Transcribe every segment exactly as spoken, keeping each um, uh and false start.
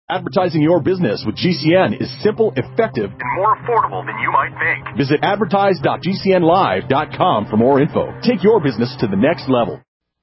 Advertising your business with G C N is simple, effective, and more affordable than you might think. Visit advertise dot g c n live dot com for more info. Take your business to the next level.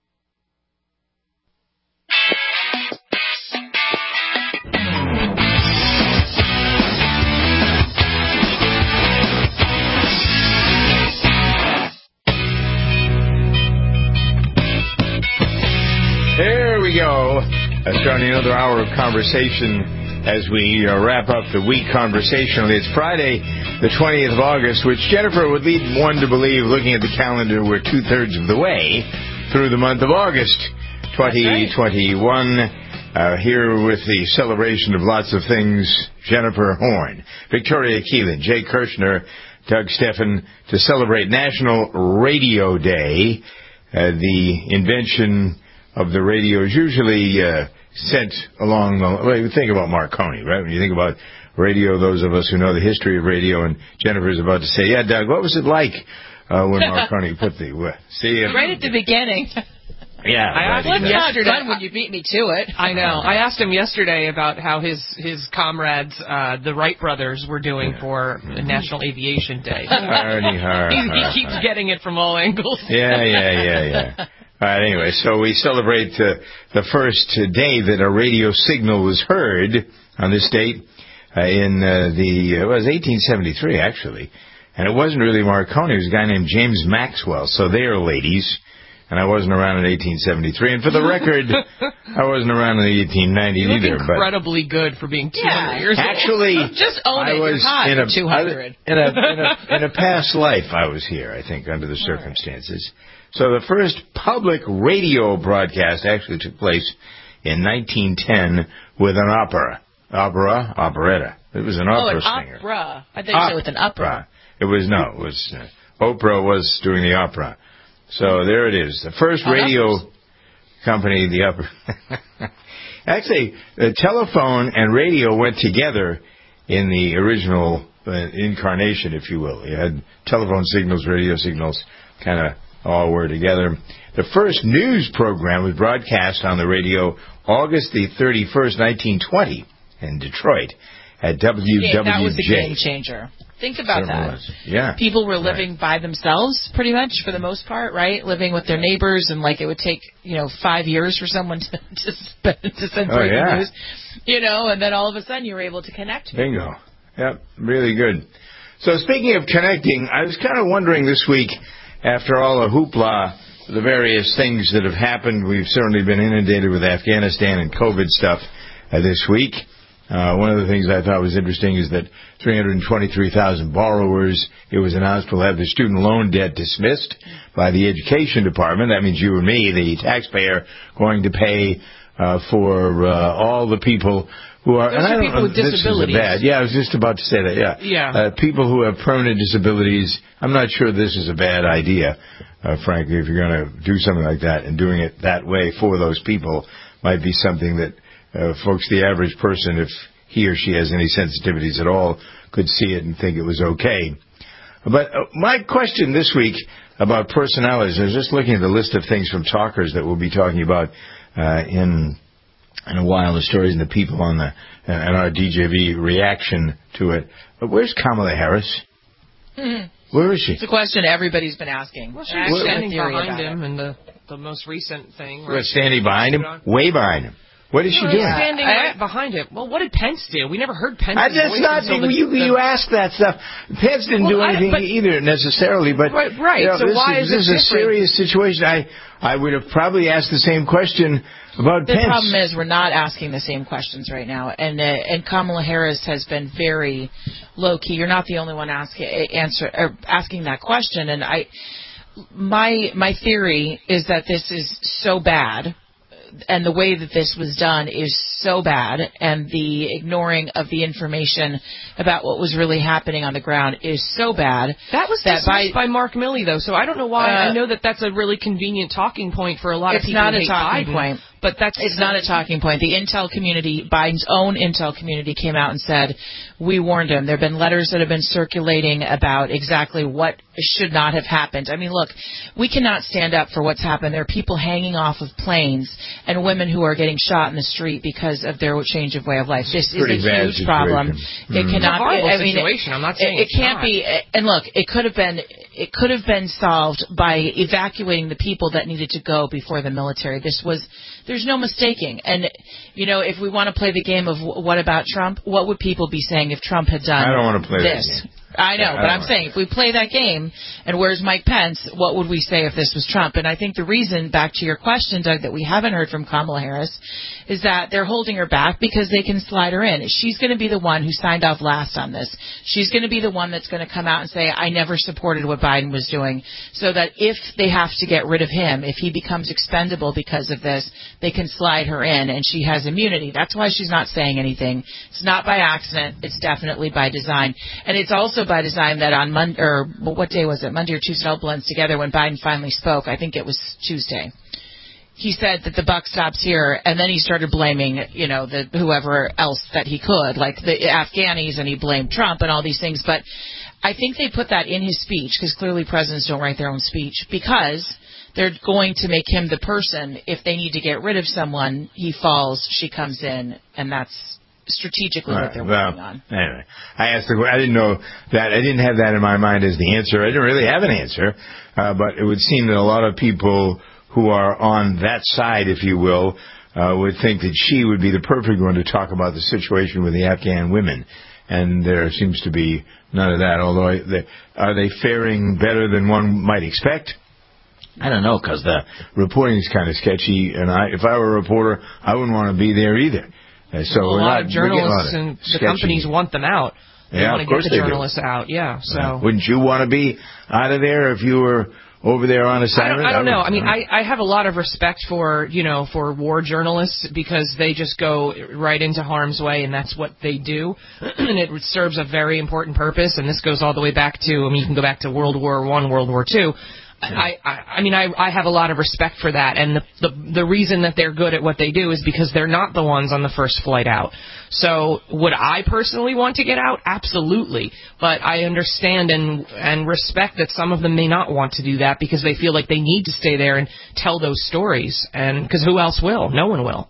There we go. Uh, starting another hour of conversation as we uh, wrap up the week conversationally. It's Friday, the twentieth of August, which Jennifer would lead one to believe, looking at the calendar, we're two-thirds of the way through the month of August twenty twenty-one. Uh, here with the celebration of lots of things, Jennifer Horn, Victoria Keelan, Jay Kirshner, Doug Steffen, to celebrate National Radio Day. Uh, the invention of the radio is usually uh, sent along the... Well, you think about Marconi, right? When you think about radio, those of us who know the history of radio, and Jennifer's about to say, yeah, Doug, what was it like uh, when Marconi put the... Uh, see, uh, right at the beginning. Yeah. I asked right, him yesterday when you beat me to it. I know. I asked him yesterday about how his, his comrades, uh, the Wright brothers, were doing yeah. for mm-hmm. National Aviation Day. Hardy, har, he, har, he keeps har. getting it from all angles. Yeah, yeah, yeah, yeah. All right, anyway, so we celebrate uh, the first day that a radio signal was heard on this date uh, in uh, the, uh, it was eighteen seventy-three, actually. And it wasn't really Marconi, it was a guy named James Maxwell. So there, ladies. And I wasn't around in eighteen seventy-three. And for the record, I wasn't around in eighteen ninety you look either. incredibly but good for being two hundred yeah. years old. Actually, just own I it. was You're hot in a, two hundred. in, a, in, a, in a past life, I was here, I think, under the circumstances. So the first public radio broadcast actually took place in nineteen ten with an opera. Opera? Operetta. It was an opera oh, an singer. opera. I think you said with an opera. It was, no, it was, uh, Oprah was doing the opera. So there it is. The first oh, radio company, the opera. Actually, the telephone and radio went together in the original uh, incarnation, if you will. You had telephone signals, radio signals, kind of all were together. The first news program was broadcast on the radio August the thirty-first, nineteen twenty, in Detroit at W W J. Yeah, that was a game changer. Think about that. Was. Yeah. People were living right. by themselves, pretty much, for the most part, right? Living with their neighbors, and like it would take, you know, five years for someone to to, spend, to send oh, breaking yeah. news, you know, and then all of a sudden you were able to connect. Bingo. Yep, really good. So speaking of connecting, I was kind of wondering this week, after all the hoopla, the various things that have happened, we've certainly been inundated with Afghanistan and COVID stuff uh, this week. Uh, one of the things I thought was interesting is that three hundred twenty-three thousand borrowers, it was announced, will have their student loan debt dismissed by the Education Department. That means you and me, the taxpayer, going to pay uh, for uh, all the people who are... Those and are I don't people know, with this disabilities. Is a bad, yeah, I was just about to say that, yeah. Yeah. Uh, people who have permanent disabilities, I'm not sure this is a bad idea, uh, frankly, if you're going to do something like that, and doing it that way for those people might be something that uh, folks, the average person, if he or she has any sensitivities at all, could see it and think it was okay. But uh, my question this week about personalities, I was just looking at the list of things from talkers that we'll be talking about uh, in in a while, the stories and the people on the uh, and our D J V reaction to it. But where's Kamala Harris? Mm-hmm. Where is she? It's a question everybody's been asking. Well, she was Actually, standing behind about him it. in the, the most recent thing. We're Right? standing behind him, way behind him. What is she no, doing? Standing I, right behind him. Well, what did Pence do? We never heard Pence. I, that's not the, you. the, You ask that stuff. Pence didn't well, do anything I, but, either necessarily, but right. right. You know, so this why is, is, this is a serious situation? I I would have probably asked the same question about the Pence. The problem is we're not asking the same questions right now, and uh, and Kamala Harris has been very low key. You're not the only one asking answer or asking that question, and I my my theory is that this is so bad. And the way that this was done is so bad, and the ignoring of the information about what was really happening on the ground is so bad. That was that dismissed by, by Mark Milley, though, so I don't know why. Uh, I know that that's a really convenient talking point for a lot of it's people not who a hate talking Biden, point. But that's it's not a talking point. The intel community, Biden's own intel community, came out and said, we warned him. There have been letters that have been circulating about exactly what should not have happened. I mean, look, we cannot stand up for what's happened. There are people hanging off of planes and women who are getting shot in the street because of their change of way of life. This is a huge situation. problem. Mm-hmm. It cannot it's a horrible be. I mean, situation. it, I'm not saying it, it it's can't not. be. And look, it could have been. It could have been solved by evacuating the people that needed to go before the military. This was. There's no mistaking. And you know, if we want to play the game of what about Trump, what would people be saying if Trump had done I don't want to play this? that game. I know, yeah, but I I'm saying if we play that game and where's Mike Pence, what would we say if this was Trump? And I think the reason, back to your question, Doug, that we haven't heard from Kamala Harris is that they're holding her back because they can slide her in. She's going to be the one who signed off last on this. She's going to be the one that's going to come out and say, I never supported what Biden was doing, so that if they have to get rid of him, if he becomes expendable because of this, they can slide her in and she has immunity. That's why she's not saying anything. It's not by accident. It's definitely by design. And it's also by design that on Monday, or what day was it, Monday or Tuesday, it all blends together when Biden finally spoke. I think it was Tuesday. He said that the buck stops here, and then he started blaming, you know, the whoever else that he could, like the Afghanis, and he blamed Trump and all these things. But I think they put that in his speech, because clearly presidents don't write their own speech, because they're going to make him the person. If they need to get rid of someone, he falls, she comes in, and that's strategically right, what they're well, working on. Anyway, I asked the I didn't know that. I didn't have that in my mind as the answer. I didn't really have an answer, uh, but it would seem that a lot of people who are on that side, if you will, uh, would think that she would be the perfect one to talk about the situation with the Afghan women. And there seems to be none of that, although I, they, are they faring better than one might expect? I don't know, because the reporting is kind of sketchy, and I, if I were a reporter, I wouldn't want to be there either. Uh, so well, a we're lot not, of journalists of and the sketchy. companies want them out. They yeah, want of to course get the they journalists do. out. Yeah, so uh, wouldn't you want to be out of there if you were over there on assignment? I don't, I don't know. I, I mean, I, I have a lot of respect for, you know, for war journalists because they just go right into harm's way, and that's what they do. And it serves a very important purpose, and this goes all the way back to, I mean, you can go back to World War One, World War Two. I, I, I mean, I, I have a lot of respect for that, and the, the the reason that they're good at what they do is because they're not the ones on the first flight out. So, would I personally want to get out? Absolutely, but I understand and and respect that some of them may not want to do that because they feel like they need to stay there and tell those stories, and because who else will? No one will.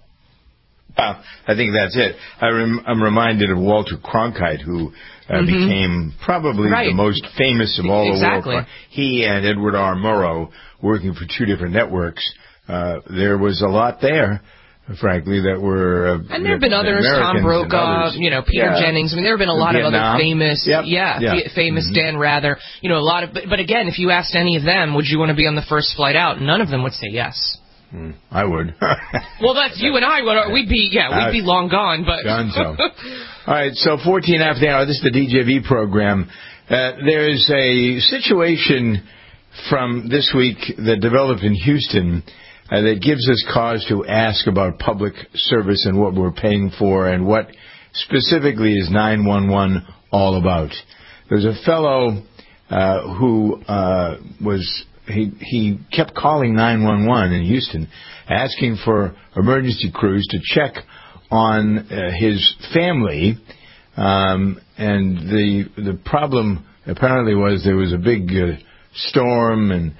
Uh, I think that's it. I rem- I'm reminded of Walter Cronkite, who uh, mm-hmm. became probably right. the most famous of all exactly. the war. He and Edward R. Murrow, working for two different networks, uh, there was a lot there, frankly, that were uh, and there have been others, Tom Brokaw, you know, Peter yeah. Jennings. I mean, there have been a lot Vietnam. of other famous, yep. yeah, yeah. f- famous mm-hmm. Dan Rather. You know, a lot of. But, but again, if you asked any of them, would you want to be on the first flight out? None of them would say yes. Mm, I would. Well, that's you and I. Would, we'd be, yeah, we'd be long gone. But gone so. All right, so fourteen after the hour. This is the D J V program. Uh, there is a situation from this week that developed in Houston uh, that gives us cause to ask about public service and what we're paying for and what specifically is nine one one all about. There's a fellow uh, who uh, was. He he kept calling nine one one in Houston, asking for emergency crews to check on uh, his family, um, and the the problem apparently was there was a big uh, storm, and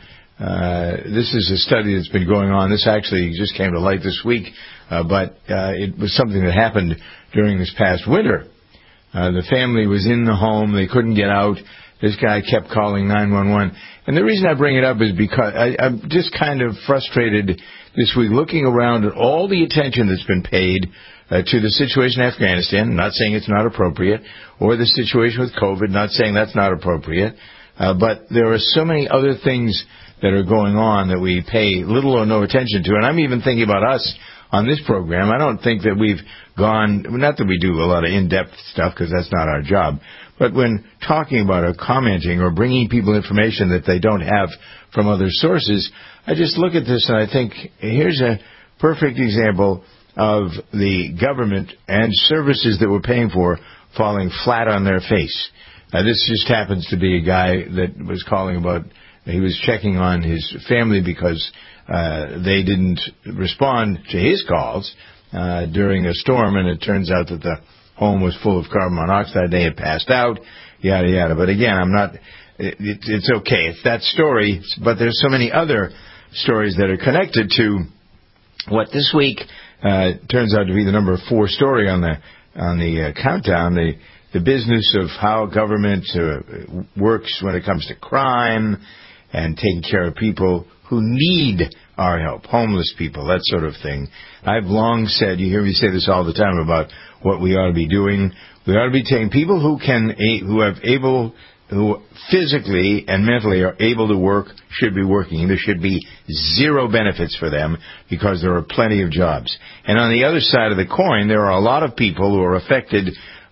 uh, this is a study that's been going on. This actually just came to light this week, uh, but uh, it was something that happened during this past winter. Uh, the family was in the home; they couldn't get out. This guy kept calling nine one one. And the reason I bring it up is because I, I'm just kind of frustrated this week looking around at all the attention that's been paid uh, to the situation in Afghanistan. I'm not saying it's not appropriate, or the situation with COVID, not saying that's not appropriate. Uh, but there are so many other things that are going on that we pay little or no attention to. And I'm even thinking about us on this program. I don't think that we've gone, not that we do a lot of in-depth stuff because that's not our job, but when talking about or commenting or bringing people information that they don't have from other sources, I just look at this and I think, here's a perfect example of the government and services that we're paying for falling flat on their face. Uh, this just happens to be a guy that was calling about, he was checking on his family because uh, they didn't respond to his calls uh, during a storm, and it turns out that the home was full of carbon monoxide. They had passed out, yada, yada. But again, I'm not, it, it, it's okay. It's that story, but there's so many other stories that are connected to what this week uh, turns out to be the number four story on the on the uh, countdown, the the business of how government uh, works when it comes to crime and taking care of people who need our help, homeless people, that sort of thing. I've long said, you hear me say this all the time about what we ought to be doing. We ought to be taking people who can, who have able, who physically and mentally are able to work, should be working. There should be zero benefits for them because there are plenty of jobs. And on the other side of the coin, there are a lot of people who are affected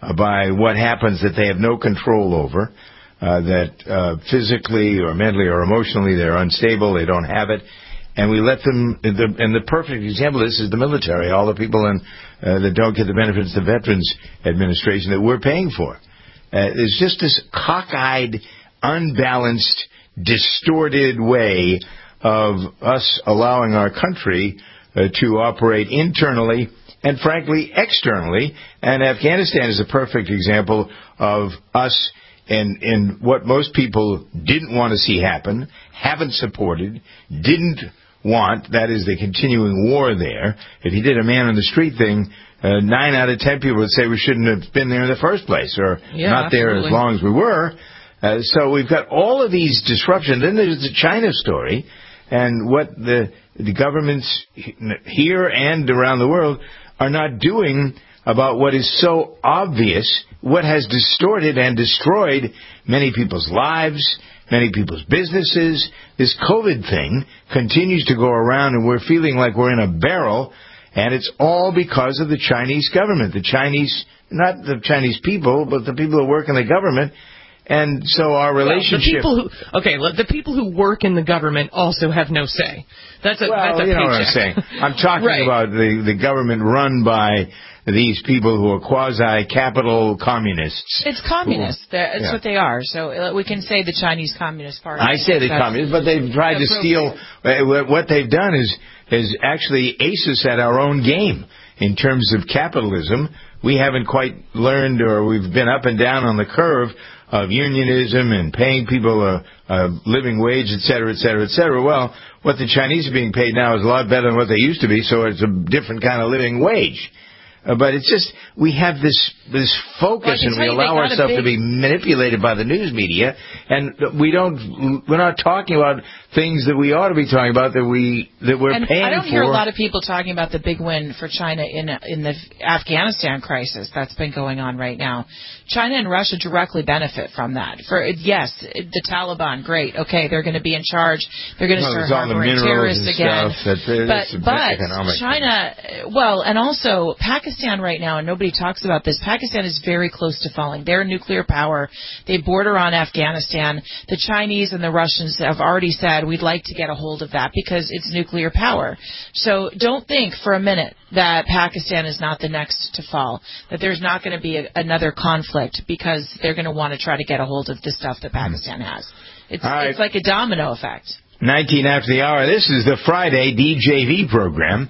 by what happens that they have no control over, uh, that uh, physically or mentally or emotionally they're unstable, they don't have it. And we let them, the, and the perfect example of this is the military, all the people in, uh, that don't get the benefits of the Veterans Administration that we're paying for. Uh, there's just this cockeyed, unbalanced, distorted way of us allowing our country uh, to operate internally and, frankly, externally. And Afghanistan is a perfect example of us in, in what most people didn't want to see happen, haven't supported, didn't want, that is the continuing war there. If you did a man-on-the-street thing, uh, nine out of ten people would say we shouldn't have been there in the first place, or yeah, not there absolutely. as long as we were. Uh, so we've got all of these disruptions. Then there's the China story, and what the, the governments here and around the world are not doing about what is so obvious, what has distorted and destroyed many people's lives, many people's businesses. This COVID thing continues to go around, and we're feeling like we're in a barrel, and it's all because of the Chinese government. The Chinese, not the Chinese people, but the people who work in the government. And so our relationship... Well, the people who, okay, look, the people who work in the government also have no say. That's a, well, that's a you know paycheck. what I'm saying. I'm talking right. about the, the government run by these people who are quasi-capital communists. It's communists. Who, That's yeah. what they are. So uh, we can say the Chinese Communist Party. I say the communists, but they've tried to steal. Uh, what they've done is is actually ace us at our own game in terms of capitalism. We haven't quite learned, or we've been up and down on the curve of unionism and paying people a, a living wage, et cetera, et cetera, et cetera. Well, what the Chinese are being paid now is a lot better than what they used to be, so it's a different kind of living wage. Uh, but it's just, we have this this focus, well, and we allow ourselves big... to be manipulated by the news media, and we don't, we're not talking about things that we ought to be talking about that we that we're and paying for. I don't hear a lot of people talking about the big win for China in in the Afghanistan crisis that's been going on right now. China and Russia directly benefit from that. For yes, the Taliban, great, okay, they're going to be in charge. They're going to well, start harboring terrorists again. Stuff, that, but but China, well, and also Pakistan right now, and nobody talks about this. Pakistan is very close to falling. They're a nuclear power. They border on Afghanistan. The Chinese and the Russians have already said we'd like to get a hold of that because it's nuclear power. So don't think for a minute that Pakistan is not the next to fall, that there's not going to be a, another conflict because they're going to want to try to get a hold of the stuff that Pakistan has. It's, right. It's like a domino effect. nineteen after the hour. This is the Friday D J V program.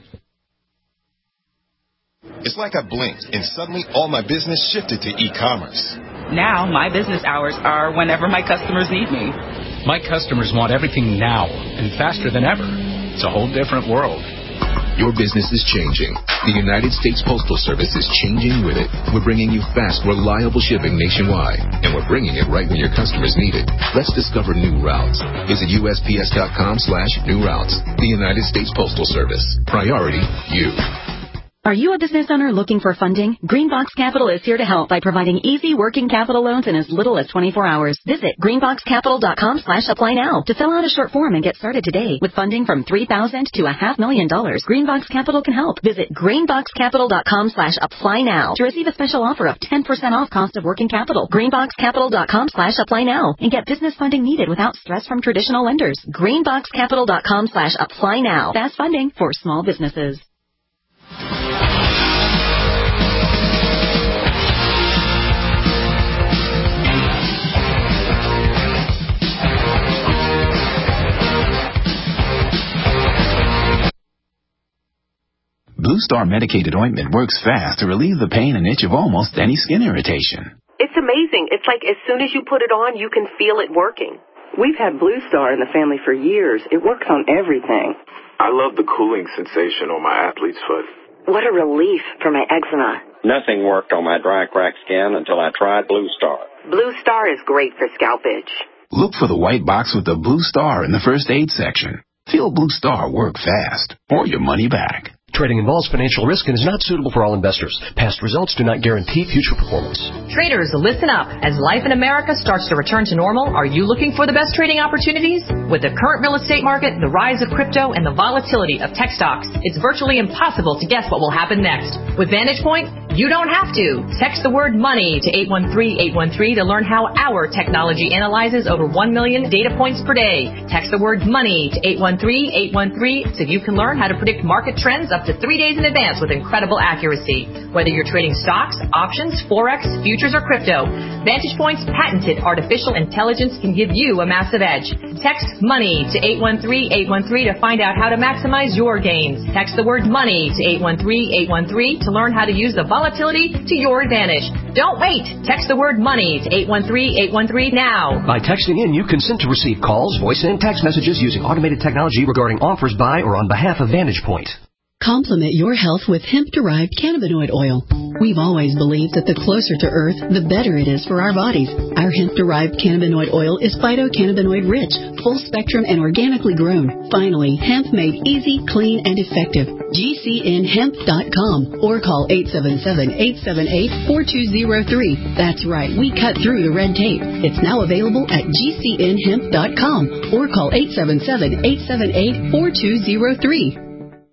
It's like I blinked, and suddenly all my business shifted to e-commerce. Now, my business hours are whenever my customers need me. My customers want everything now and faster than ever. It's a whole different world. Your business is changing. The United States Postal Service is changing with it. We're bringing you fast, reliable shipping nationwide, and we're bringing it right when your customers need it. Let's discover new routes. Visit U S P S dot com slash new routes. The United States Postal Service. Priority, you. Are you a business owner looking for funding? Greenbox Capital is here to help by providing easy working capital loans in as little as twenty-four hours. Visit greenbox capital dot com slash apply now to fill out a short form and get started today. With funding from three thousand dollars to a half million dollars, Greenbox Capital can help. Visit greenbox capital dot com slash apply now to receive a special offer of ten percent off cost of working capital. greenbox capital dot com slash apply now and get business funding needed without stress from traditional lenders. greenbox capital dot com slash apply now. Fast funding for small businesses. Blue Star medicated ointment works fast to relieve the pain and itch of almost any skin irritation. It's amazing. It's like as soon as you put it on, you can feel it working. We've had Blue Star in the family for years. It works on everything. I love the cooling sensation on my athlete's foot. What a relief for my eczema. Nothing worked on my dry, cracked skin until I tried Blue Star. Blue Star is great for scalp itch. Look for the white box with the Blue Star in the first aid section. Feel Blue Star work fast, or your money back. Trading involves financial risk and is not suitable for all investors. Past results do not guarantee future performance. Traders, listen up. As life in America starts to return to normal, are you looking for the best trading opportunities? With the current real estate market, the rise of crypto, and the volatility of tech stocks, it's virtually impossible to guess what will happen next. With Vantage Point, you don't have to. Text the word money to eight one three eight one three to learn how our technology analyzes over one million data points per day. Text the word money to eight one three eight one three so you can learn how to predict market trends up to three days in advance with incredible accuracy. Whether you're trading stocks, options, forex, futures, or crypto, Vantage Point's patented artificial intelligence can give you a massive edge. Text money to eight one three eight one three to find out how to maximize your gains. Text the word money to eight one three eight one three to learn how to use the volatility to your advantage. Don't wait. Text the word money to eight one three eight one three now. By texting in, you consent to receive calls, voice, and text messages using automated technology regarding offers by or on behalf of Vantage Point. Complement your health with hemp-derived cannabinoid oil. We've always believed that the closer to Earth, the better it is for our bodies. Our hemp-derived cannabinoid oil is phytocannabinoid-rich, full-spectrum, and organically grown. Finally, hemp made easy, clean, and effective. G C N hemp dot com or call eight seven seven, eight seven eight, four two zero three. That's right, we cut through the red tape. It's now available at G C N hemp dot com or call eight seven seven, eight seven eight, four two zero three.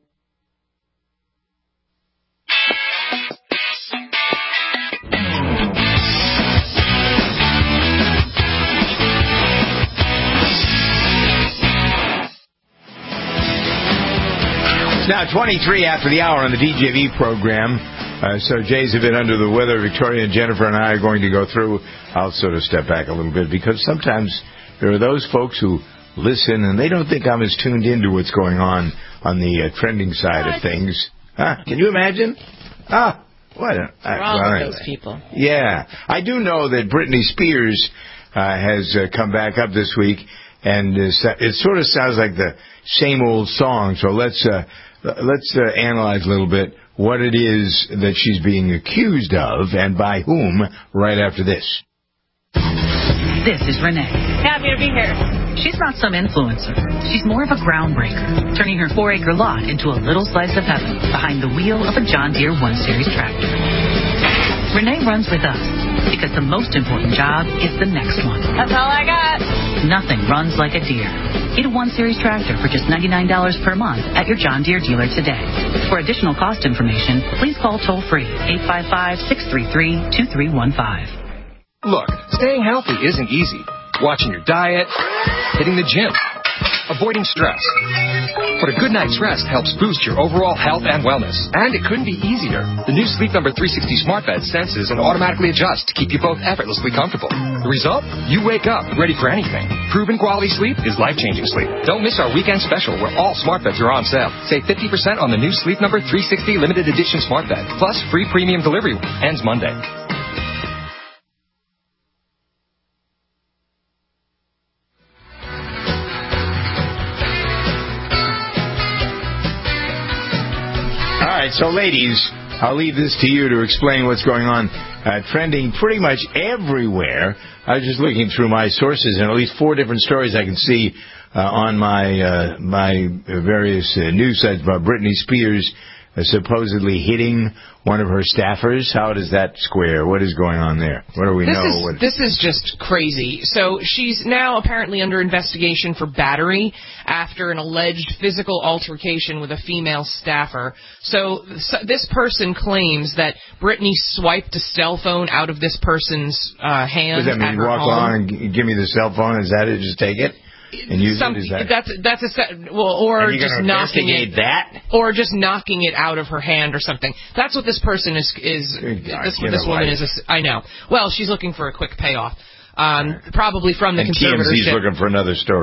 Now, twenty-three after the hour on the D J V program. Uh, so Jay's a bit under the weather. Victoria and Jennifer and I are going to go through. I'll sort of step back a little bit because sometimes there are those folks who listen and they don't think I'm as tuned into what's going on on the uh, trending side what? of things. Huh? Can you imagine? Ah, what? A, What's wrong well, with anyway. those people? Yeah. I do know that Britney Spears uh, has uh, come back up this week, and uh, it sort of sounds like the same old song. So let's... Uh, Let's uh, analyze a little bit what it is that she's being accused of and by whom right after this. This is Renee. Happy to be here. She's not some influencer. She's more of a groundbreaker, turning her four-acre lot into a little slice of heaven behind the wheel of a John Deere one series tractor. Renee runs with us because the most important job is the next one. That's all I got. Nothing runs like a Deere. Get a one series tractor for just ninety-nine dollars per month at your John Deere dealer today. For additional cost information, please call toll-free eight five five, six three three, two three one five. Look, staying healthy isn't easy. Watching your diet, hitting the gym, avoiding stress. But a good night's rest helps boost your overall health and wellness. And it couldn't be easier. The new Sleep Number three sixty Smart Bed senses and automatically adjusts to keep you both effortlessly comfortable. The result? You wake up ready for anything. Proven quality sleep is life-changing sleep. Don't miss our weekend special where all smart beds are on sale. Save fifty percent on the new Sleep Number three sixty limited edition smart bed. Plus free premium delivery. Ends Monday. So, ladies, I'll leave this to you to explain what's going on. Uh, trending pretty much everywhere. I was just looking through my sources, and at least four different stories I can see uh, on my uh, my various uh, news sites about Britney Spears uh, supposedly hitting one of her staffers. How does that square? What is going on there? What do we this know? Is, what... This is just crazy. So she's now apparently under investigation for battery after an alleged physical altercation with a female staffer. So, so this person claims that Britney swiped a cell phone out of this person's uh, hand. Does that mean at her walk home. along and g- give me the cell phone? Is that it? Just take it? And use Some, it? Is that... That's that's a set, well, or just knocking it that, or just knocking it out of her hand or something. That's what this person is is. God, this this woman life. is. A, I know. Well, she's looking for a quick payoff, um, probably from the and conservatorship. T M Z's looking for another story.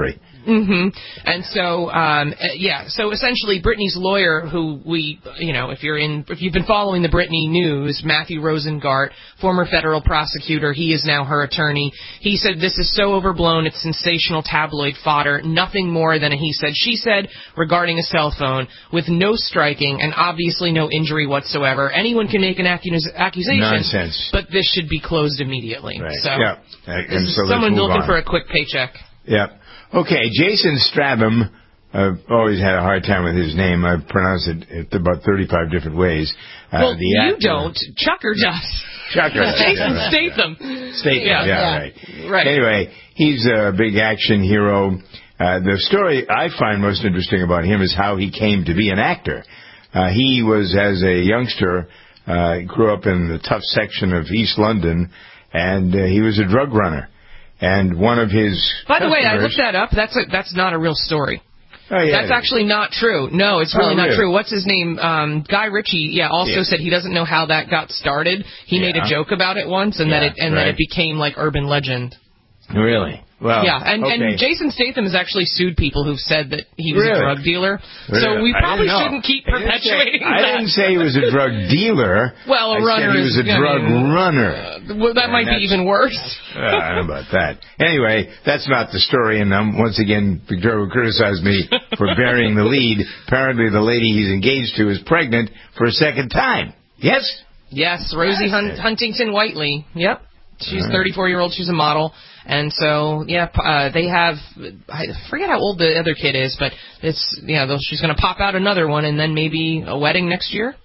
Mm-hmm. And so, um, yeah, so essentially Britney's lawyer, who we, you know, if you're in, if you've been following the Britney news, Matthew Rosengart, former federal prosecutor, he is now her attorney. He said this is so overblown, it's sensational tabloid fodder, nothing more than a he said, she said regarding a cell phone with no striking and obviously no injury whatsoever. Anyone can make an accus- accusation. Nonsense. But this should be closed immediately. Right. So, yeah. this and is so someone looking on. for a quick paycheck. Yeah. Okay, Jason Stratham. I've always had a hard time with his name. I've pronounced it about thirty-five different ways. Uh, well, the you actor, don't. Chucker does. Chucker does. Jason yeah, right. Statham. Statham, yeah, yeah, yeah, right. Right. Anyway, he's a big action hero. Uh, the story I find most interesting about him is how he came to be an actor. Uh, he was, as a youngster, uh, grew up in the tough section of East London, and uh, he was a drug runner. And one of his By the way, I customers- looked that up. That's a, that's not a real story. Oh, yeah, That's actually not true. No, it's really Oh, not really? true. What's his name? Um, Guy Ritchie, yeah, also Yeah. said he doesn't know how that got started. He made a Yeah. joke about it once, and Yeah, that it and right. that it became like urban legend. Really? Well, yeah, and, okay. and Jason Statham has actually sued people who've said that he was Really? a drug dealer. Really? So we I probably didn't know. shouldn't keep I didn't say- perpetuating I that. didn't say he was a drug dealer. Well, a I runner said he was is, a I drug mean, runner. Uh, well, that And might be that's- even worse. Uh, I don't know about that. Anyway, that's not the story, and um, once again, Victoria criticized me for burying the lead. Apparently, the lady he's engaged to is pregnant for a second time. Yes? Yes, Rosie Hun- Huntington Whiteley. Yep. She's All right. thirty-four-year-old. She's a model. And so, yeah, p- uh, they have, I forget how old the other kid is, but it's, yeah, they'll- she's going to pop out another one and then maybe a wedding next year.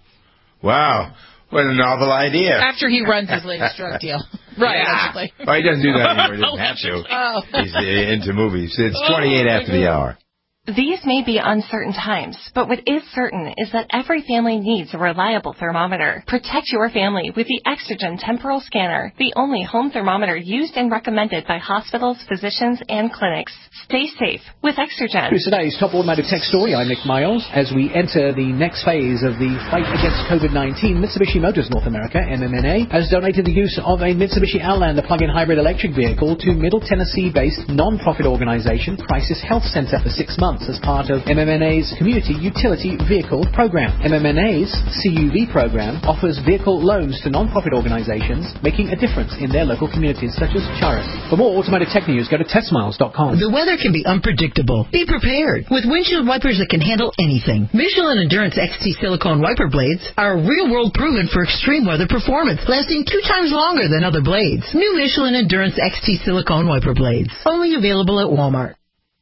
Wow. What a novel idea. After he runs his latest drug deal. Right, Yeah. allegedly. Well, he doesn't do that anymore. He doesn't have to. Oh. He's uh, into movies. It's twenty-eight after the hour. These may be uncertain times, but what is certain is that every family needs a reliable thermometer. Protect your family with the Exergen Temporal Scanner, the only home thermometer used and recommended by hospitals, physicians, and clinics. Stay safe with Exergen. Here's today's top automotive tech story. I'm Nick Miles. As we enter the next phase of the fight against COVID nineteen, Mitsubishi Motors North America, M M N A, has donated the use of a Mitsubishi Outlander plug-in hybrid electric vehicle to Middle Tennessee-based non-profit organization Crisis Health Center for six months as part of M M N A's Community Utility Vehicle Program. M M N A's C U V program offers vehicle loans to non-profit organizations making a difference in their local communities, such as Charis. For more automotive tech news, go to test miles dot com. The weather can be unpredictable. Be prepared with windshield wipers that can handle anything. Michelin Endurance X T silicone wiper blades are real-world proven for extreme weather performance, lasting two times longer than other blades. New Michelin Endurance X T silicone wiper blades, only available at Walmart.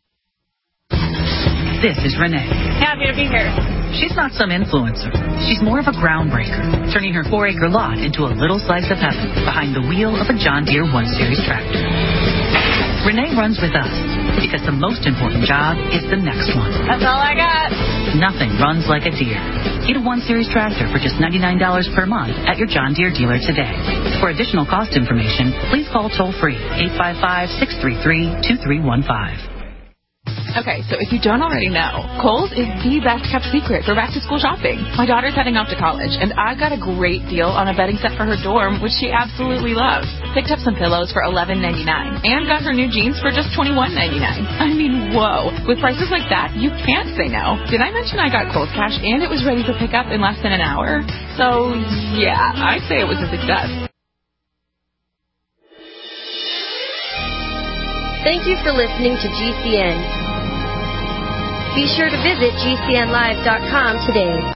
This is Renee. Happy to be here. She's not some influencer. She's more of a groundbreaker, turning her four-acre lot into a little slice of heaven behind the wheel of a John Deere one series tractor. Renee runs with us because the most important job is the next one. That's all I got. Nothing runs like a Deere. Get a one series tractor for just ninety-nine dollars per month at your John Deere dealer today. For additional cost information, please call toll-free eight five five, six three three, two three one five. Okay, so if you don't already know, Kohl's is the best kept secret for back to school shopping. My daughter's heading off to college, and I got a great deal on a bedding set for her dorm, which she absolutely loves. Picked up some pillows for eleven ninety-nine, and got her new jeans for just twenty-one ninety-nine. I mean, whoa. With prices like that, you can't say no. Did I mention I got Kohl's Cash, and it was ready for pickup in less than an hour? So, yeah, I'd say it was a success. Thank you for listening to G C N. Be sure to visit G C N live dot com today.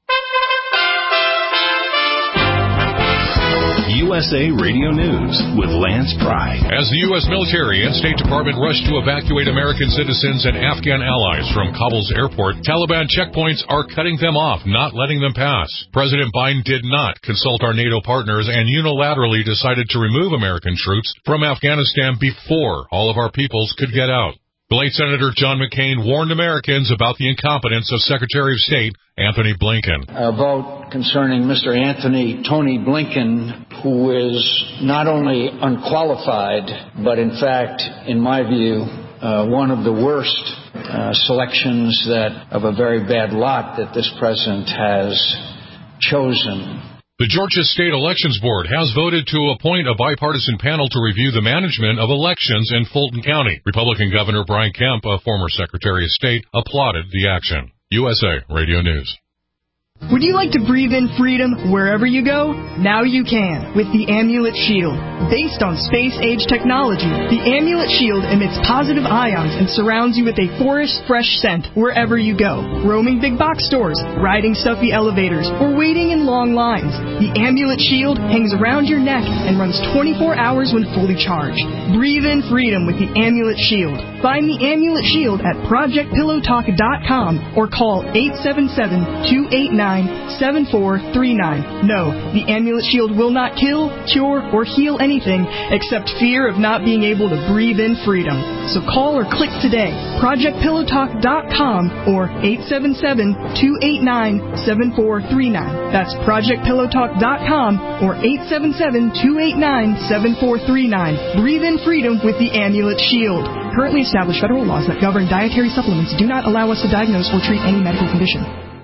U S A Radio News with Lance Pry. As the U S military and State Department rush to evacuate American citizens and Afghan allies from Kabul's airport, Taliban checkpoints are cutting them off, not letting them pass. President Biden did not consult our NATO partners and unilaterally decided to remove American troops from Afghanistan before all of our peoples could get out. The late Senator John McCain warned Americans about the incompetence of Secretary of State Anthony Blinken. A vote concerning Mister Anthony Tony Blinken, who is not only unqualified, but in fact, in my view, uh, one of the worst uh, selections that of a very bad lot that this president has chosen. The Georgia State Elections Board has voted to appoint a bipartisan panel to review the management of elections in Fulton County. Republican Governor Brian Kemp, a former Secretary of State, applauded the action. U S A Radio News. Would you like to breathe in freedom wherever you go? Now you can with the Amulet Shield. Based on space-age technology, the Amulet Shield emits positive ions and surrounds you with a forest fresh scent wherever you go. Roaming big box stores, riding stuffy elevators, or waiting in long lines. The Amulet Shield hangs around your neck and runs twenty-four hours when fully charged. Breathe in freedom with the Amulet Shield. Find the Amulet Shield at project pillow talk dot com or call eight seven seven, two eight nine, seven four three nine. No, the Amulet Shield will not kill, cure, or heal anything except fear of not being able to breathe in freedom. So call or click today. project pillow talk dot com or eight seven seven, two eight nine, seven four three nine. That's project pillow talk dot com or eight seven seven, two eight nine, seven four three nine. Breathe in freedom with the Amulet Shield. Currently established federal laws that govern dietary supplements do not allow us to diagnose or treat any medical condition.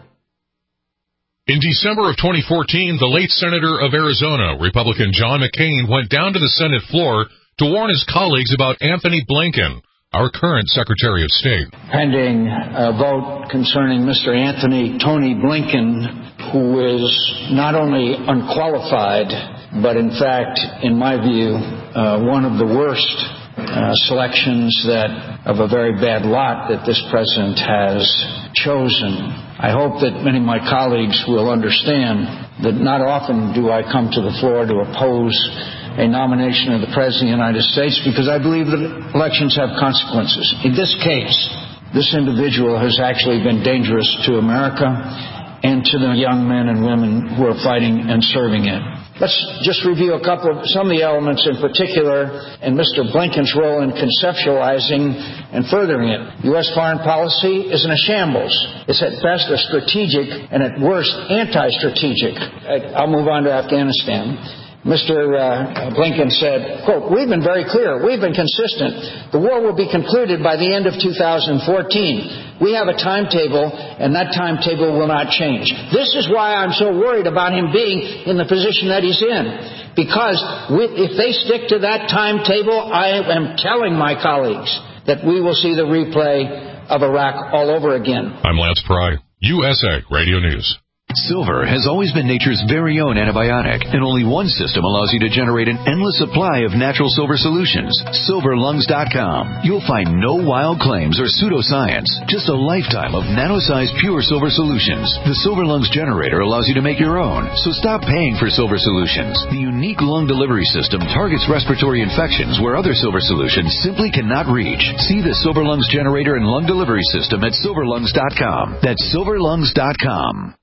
In December of twenty fourteen, the late Senator of Arizona, Republican John McCain, went down to the Senate floor to warn his colleagues about Anthony Blinken, our current Secretary of State. Pending a vote concerning Mister Anthony Tony Blinken, who is not only unqualified, but in fact, in my view, uh, one of the worst uh, selections that of a very bad lot that this president has chosen. I hope that many of my colleagues will understand that not often do I come to the floor to oppose a nomination of the President of the United States because I believe that elections have consequences. In this case, this individual has actually been dangerous to America and to the young men and women who are fighting and serving it. Let's just review a couple of some of the elements in particular and Mister Blinken's role in conceptualizing and furthering it. U S foreign policy is in a shambles. It's at best a strategic and at worst anti-strategic. I'll move on to Afghanistan. Mister Uh, Blinken said, quote, "We've been very clear. We've been consistent. The war will be concluded by the end of two thousand fourteen. We have a timetable, and that timetable will not change." This is why I'm so worried about him being in the position that he's in. Because if they stick to that timetable, I am telling my colleagues that we will see the replay of Iraq all over again. I'm Lance Pry, U S A Radio News. Silver has always been nature's very own antibiotic, and only one system allows you to generate an endless supply of natural silver solutions. silver lungs dot com. You'll find no wild claims or pseudoscience, just a lifetime of nano-sized pure silver solutions. The Silver Lungs generator allows you to make your own, so stop paying for silver solutions. The unique lung delivery system targets respiratory infections where other silver solutions simply cannot reach. See the Silver Lungs generator and lung delivery system at silver lungs dot com. That's silver lungs dot com.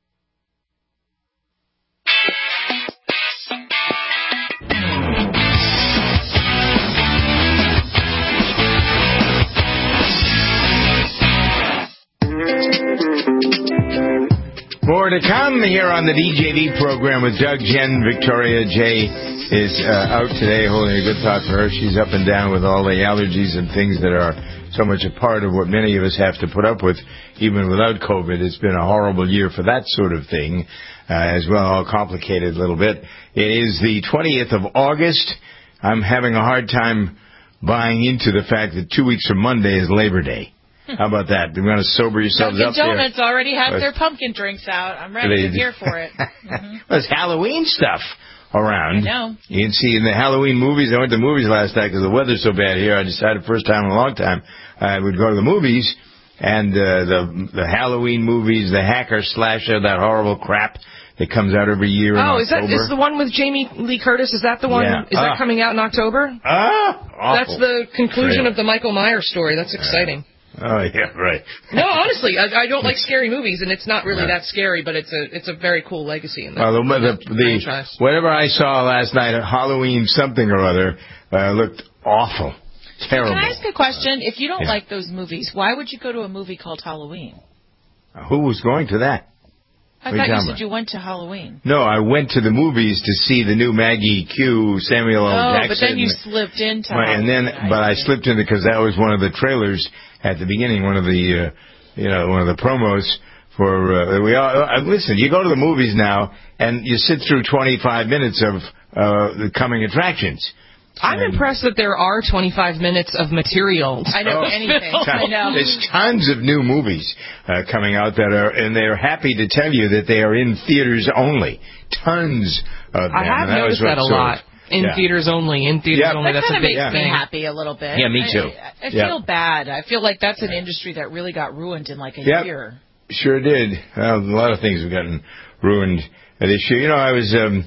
More to come here on the D J V program with Doug, Jen, Victoria. Jay is uh, out today holding a good thought for her. She's up and down with all the allergies and things that are so much a part of what many of us have to put up with, even without COVID. It's been a horrible year for that sort of thing uh, as well, all complicated a little bit. It is the twentieth of August. I'm having a hard time buying into the fact that two weeks from Monday is Labor Day. How about that? You want to sober yourselves Dunkin' up there? Donuts already have their pumpkin drinks out. I'm ready. I'm here for it. Mm-hmm. There's Halloween stuff around. I know. You can see in the Halloween movies. I went to the movies last night because the weather's so bad here. I decided first time in a long time I would go to the movies. And uh, the the Halloween movies, the hacker slasher, that horrible crap that comes out every year in oh, October. is that is the one with Jamie Lee Curtis? Is that the one? Yeah. Is ah. that coming out in October? Ah, awful. That's the conclusion Trail. of the Michael Myers story. That's exciting. Uh, Oh, yeah, right. No, honestly, I, I don't like scary movies, and it's not really yeah. that scary, but it's a it's a very cool legacy in the, well, the, the, the, the whatever I saw last night, Halloween something or other, uh, looked awful, terrible. Can I ask a question? If you don't yeah. like those movies, why would you go to a movie called Halloween? Uh, who was going to that? I thought you said you went to Halloween. No, I went to the movies to see the new Maggie Q, Samuel L. Oh, Jackson. but then you slipped into right, Halloween. And then, but I slipped in because that was one of the trailers at the beginning, one of the, uh, you know, one of the promos For uh, we all uh, listen. You go to the movies now, and you sit through twenty-five minutes of uh, the coming attractions. I'm and impressed that there are twenty-five minutes of material. I know oh, anything. I know. There's tons of new movies uh, coming out that are, and they're happy to tell you that they are in theaters only. Tons of them. I have that noticed that a lot. Of, In yeah. theaters only, in theaters yep. only. That that's a big makes thing. Me happy a little bit. Yeah, me too. I, I yep. feel bad. I feel like that's an industry that really got ruined in like a yep. year. Sure did. Well, a lot of things have gotten ruined this year. You know, I was, um,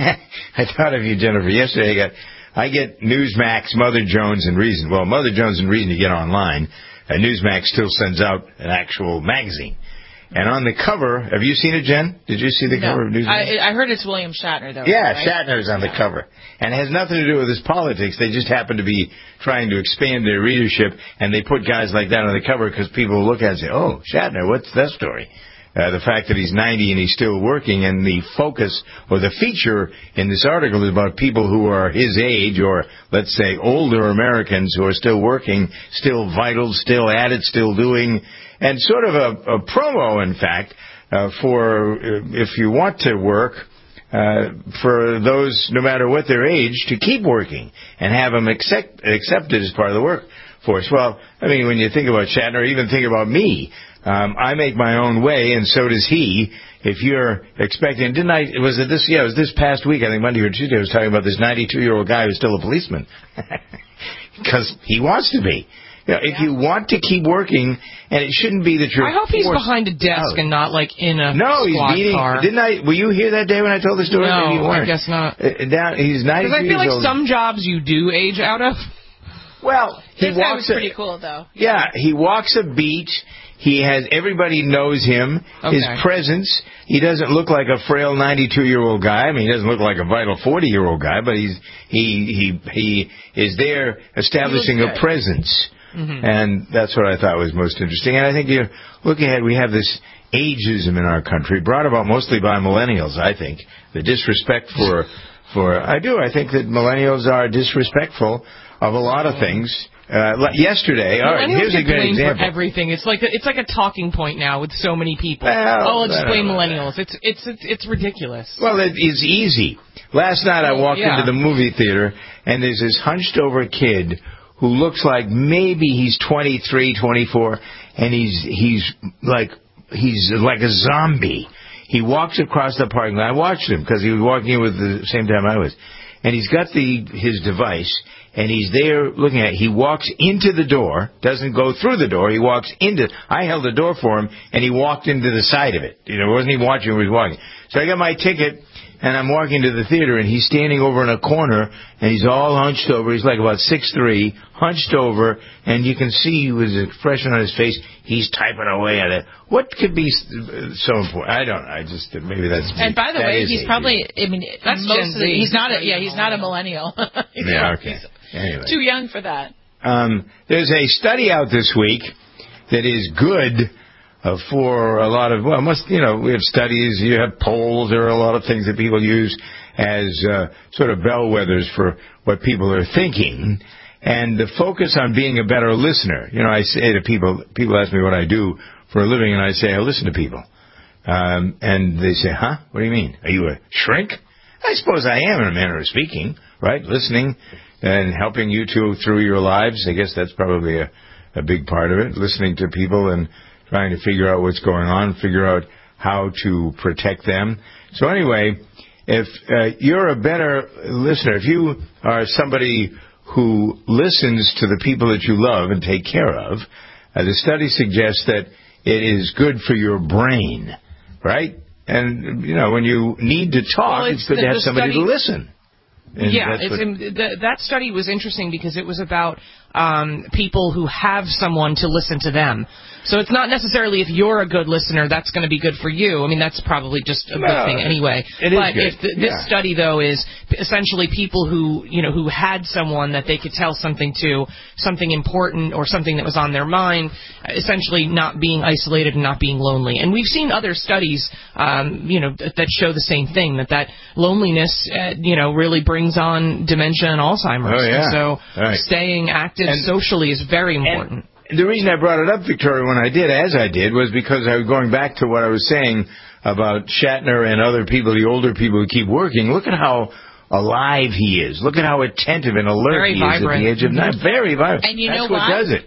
I thought of you, Jennifer. Yesterday, I got, I get Newsmax, Mother Jones, and Reason. Well, Mother Jones and Reason you get online. And Newsmax still sends out an actual magazine. And on the cover, have you seen it, Jen? Did you see the no. cover of Newsmax? I, I heard it's William Shatner, though. Yeah, right? Shatner's on the cover. And it has nothing to do with his politics. They just happen to be trying to expand their readership, and they put guys like that on the cover because people look at it and say, oh, Shatner, what's that story? Uh, the fact that he's ninety and he's still working, and the focus or the feature in this article is about people who are his age, or let's say older Americans who are still working, still vital, still at it, still doing, and sort of a, a promo, in fact, uh, for uh, if you want to work, uh, for those, no matter what their age, to keep working and have them accept, accepted as part of the workforce. Well, I mean, when you think about Shatner, even think about me. Um, I make my own way, and so does he. If you're expecting, didn't I, was it this, yeah, it was this past week, I think Monday or Tuesday, I was talking about this ninety-two-year-old guy who's still a policeman. Because he wants to be. You know, if you want to keep working, and it shouldn't be that you're I hope he's behind a desk out. And not, like, in a no, he's squad beating, car. Didn't I, were you here that day when I told the story? No, Maybe you weren't. I guess not. Uh, down, he's ninety-two Because I feel like old. some jobs you do age out of. Well, he this walks guy was pretty a, cool, though. Yeah, he walks a beat. He has, everybody knows him. Okay. His presence, he doesn't look like a frail ninety-two-year-old guy. I mean, he doesn't look like a vital forty-year-old guy, but he's, he, he, he is there establishing a presence. Mm-hmm. And that's what I thought was most interesting. And I think you look ahead, we have this ageism in our country, brought about mostly by millennials, I think. The disrespect for, for, I do, I think that millennials are disrespectful of a lot of things. Uh, yesterday, all right, here's a good example. For everything, it's like a, it's like a talking point now with so many people. Well, oh, let's blame millennials. It's, it's it's it's ridiculous. Well, it is easy. Last night I walked yeah. into the movie theater, and there's this hunched over kid who looks like maybe he's twenty-three, twenty-four, and he's he's like he's like a zombie. He walks across the parking lot. I watched him because he was walking in with the same time I was, and he's got the his device. And he's there looking at it. He walks into the door, doesn't go through the door. He walks into, I held the door for him, and he walked into the side of it. You know, wasn't even watching where he was walking. So I got my ticket, and I'm walking to the theater, and he's standing over in a corner, and he's all hunched over. He's like about six three, hunched over, and you can see with the expression on his face, he's typing away at it. What could be so important? I don't know. I just, maybe that's me. And by the that way, he's ages. probably, I mean, that's most of the, he's not a, yeah, he's not a millennial. Yeah, okay. Anyway. Too young for that. Um, there's a study out this week that is good uh, for a lot of, well, must, you know, we have studies, you have polls, there are a lot of things that people use as uh, sort of bellwethers for what people are thinking. And the focus on being a better listener. You know, I say to people, people ask me what I do for a living, and I say, I listen to people. Um, and they say, huh? What do you mean? Are you a shrink? I suppose I am in a manner of speaking, right? Listening and helping you two through your lives. I guess that's probably a, a big part of it. Listening to people and trying to figure out what's going on, figure out how to protect them. So anyway, if uh, you're a better listener, if you are somebody who listens to the people that you love and take care of, uh, the study suggests that it is good for your brain, right? And, you know, when you need to talk, well, it's, it's good the, to have the somebody study, to listen. And yeah, it's, what, in, the, that study was interesting because it was about um, people who have someone to listen to them. So it's not necessarily if you're a good listener, that's going to be good for you. I mean, that's probably just a no, good thing anyway. It but is good. if the, this yeah. study, though, is essentially people who, you know, who had someone that they could tell something to, something important or something that was on their mind, essentially not being isolated and not being lonely. And we've seen other studies, um, you know, that, that show the same thing, that that loneliness, uh, you know, really brings on dementia and Alzheimer's. Oh, yeah. And so right. staying active and, socially is very important. And, the reason I brought it up, Victoria, when I did, as I did, was because I was going back to what I was saying about Shatner and other people, the older people who keep working. Look at how alive he is. Look at how attentive and alert very he vibrant. is at the age of nine. Very vibrant. And you That's know what why? does it.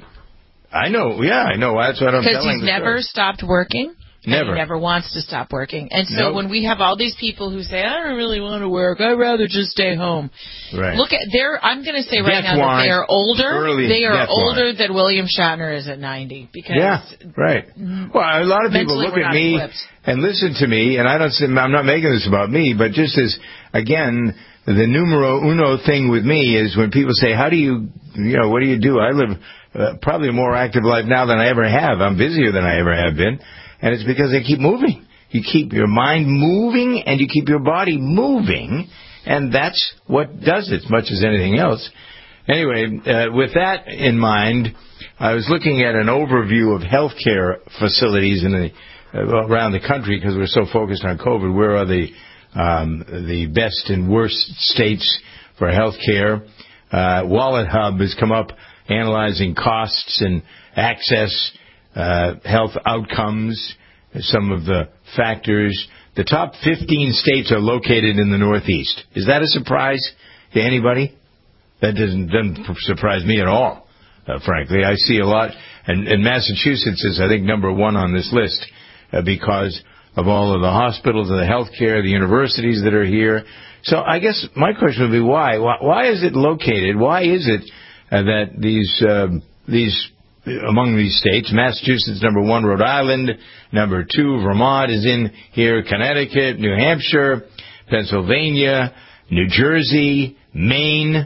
I know. Yeah, I know. That's what I'm telling you. Because he's never story. stopped working. Never. And he never wants to stop working. And so Nope. when we have all these people who say, I don't really want to work, I'd rather just stay home. Right. Look at, they're, I'm going to say right Death now warrant, that they are older. early They are death older warrant. than William Shatner is at ninety. Because Yeah, right. Well, a lot of people mentally look we're at not me equipped. and listen to me, and I don't. say- I'm not making this about me, but just as again, the numero uno thing with me is when people say, "How do you, you know, what do you do?" I live uh, probably a more active life now than I ever have. I'm busier than I ever have been, and it's because I keep moving. You keep your mind moving, and you keep your body moving, and that's what does it as much as anything else. Anyway, uh, with that in mind, I was looking at an overview of healthcare facilities in the, uh, around the country because we're so focused on COVID. Where are the um, the best and worst states for healthcare? Uh, Wallet Hub has come up analyzing costs and access, uh, health outcomes, some of the factors. The top fifteen states are located in the Northeast. Is that a surprise to anybody? That doesn't, doesn't surprise me at all, uh, frankly. I see a lot, and, and Massachusetts is, I think, number one on this list uh, because of all of the hospitals and the health care, the universities that are here. So I guess my question would be why? Why, why is it located? Why is it uh, that these um, these among these states, Massachusetts number one, Rhode Island number two, Vermont is in here, Connecticut, New Hampshire, Pennsylvania, New Jersey, Maine.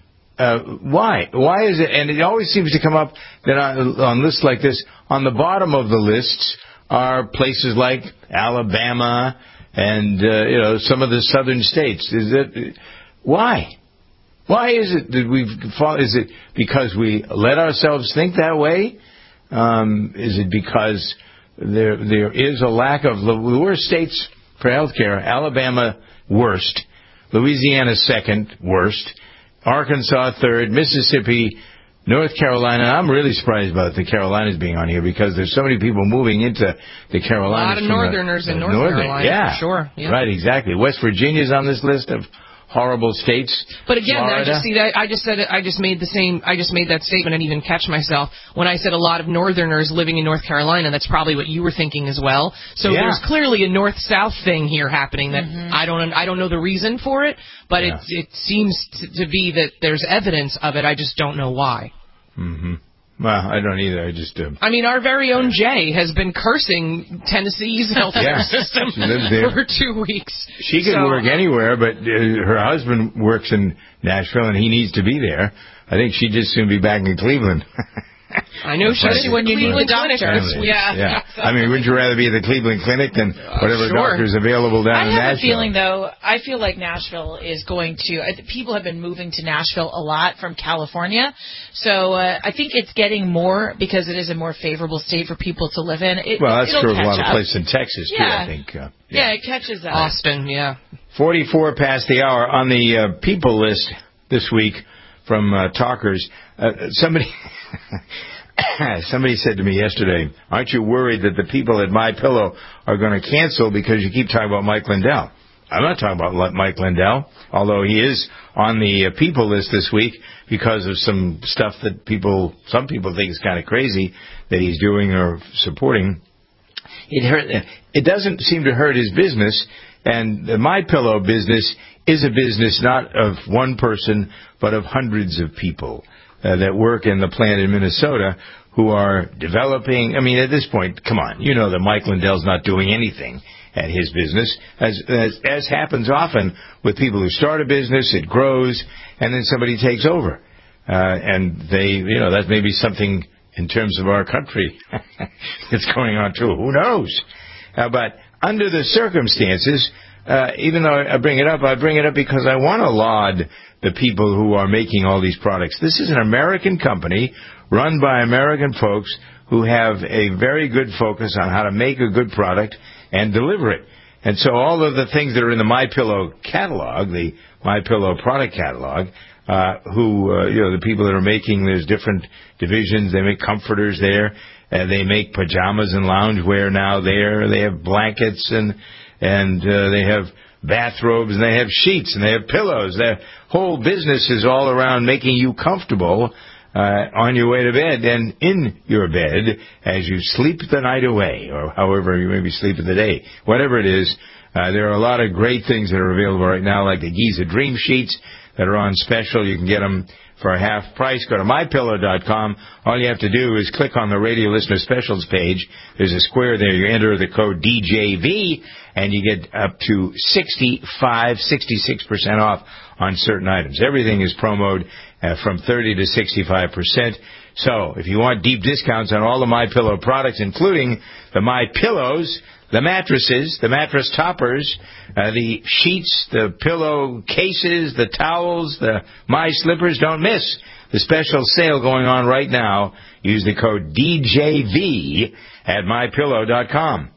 Uh, why? Why is it? And it always seems to come up that on, on lists like this, on the bottom of the lists are places like Alabama and uh, you know some of the southern states. Is it why? Why is it that we've fall? Is it because we let ourselves think that way? Um, is it because there there is a lack of the worst states for healthcare? Alabama worst, Louisiana second worst. Arkansas third, Mississippi, North Carolina. I'm really surprised about the Carolinas being on here because there's so many people moving into the Carolinas. A lot of from Northerners the, in the North Northern. Carolina, Yeah, for sure. Yeah. Right, exactly. West Virginia's on this list of horrible states. But again, I Florida. just see that I just said it, I just made the same I just made that statement and even catch myself when I said a lot of Northerners living in North Carolina. That's probably what you were thinking as well. So Yeah. there's clearly a north-south thing here happening that Mm-hmm. I don't I don't know the reason for it, but Yeah. it it seems to, to be that there's evidence of it. I just don't know why. Mm-hmm. Well, I don't either. I just. Uh, I mean, our very own Jay has been cursing Tennessee's healthcare Yeah. system She lives there. for two weeks. She could So- work anywhere, but uh, her husband works in Nashville, and he needs to be there. I think she'd just soon be back in Cleveland. I know she's Especially when you need the Cleveland doctors. Clinic. Yeah. yeah. I mean, wouldn't you rather be at the Cleveland Clinic than whatever sure. doctor's available down I in have Nashville? a feeling, though, I feel like Nashville is going to, I think people have been moving to Nashville a lot from California. So uh, I think it's getting more because it is a more favorable state for people to live in. It, Well, that's it'll true of a catch lot of up. places in Texas, too, Yeah. I think. Uh, Yeah, it catches up. Austin, yeah. forty-four past the hour on the uh, people list this week from uh, talkers. Uh, somebody somebody said to me yesterday, aren't you worried that the people at MyPillow are going to cancel because you keep talking about Mike Lindell? I'm not talking about Mike Lindell, although he is on the uh, people list this week because of some stuff that people, some people think is kind of crazy that he's doing or supporting. It hurt. It doesn't seem to hurt his business, and the MyPillow business is a business not of one person, but of hundreds of people uh, that work in the plant in Minnesota who are developing. I mean, at this point, come on, you know that Mike Lindell's not doing anything at his business, as, as as happens often with people who start a business, it grows, and then somebody takes over, uh, and they, you know, that may be something in terms of our country that's going on too. Who knows? Uh, but under the circumstances, uh, even though I bring it up, I bring it up because I want to laud the people who are making all these products. This is an American company run by American folks who have a very good focus on how to make a good product and deliver it. And so all of the things that are in the MyPillow catalog, the MyPillow product catalog, uh, who, uh, you know, the people that are making, there's different divisions. They make comforters there. Uh, they make pajamas and loungewear now there. They have blankets and, and uh, they have bathrobes, and they have sheets, and they have pillows. Their whole business is all around making you comfortable uh, on your way to bed and in your bed as you sleep the night away, or however you may be sleeping the day. Whatever it is, uh, there are a lot of great things that are available right now, like the Giza Dream Sheets that are on special. You can get them for a half price. Go to my pillow dot com. All you have to do is click on the radio listener specials page. There's a square there. You enter the code D J V, and you get up to sixty-five, sixty-six percent off on certain items. Everything is promoted uh, from thirty to sixty-five percent. So if you want deep discounts on all the MyPillow products, including the MyPillows, the mattresses, the mattress toppers, uh, the sheets, the pillow cases, the towels, the My Slippers, don't miss the special sale going on right now. Use the code D J V at my pillow dot com.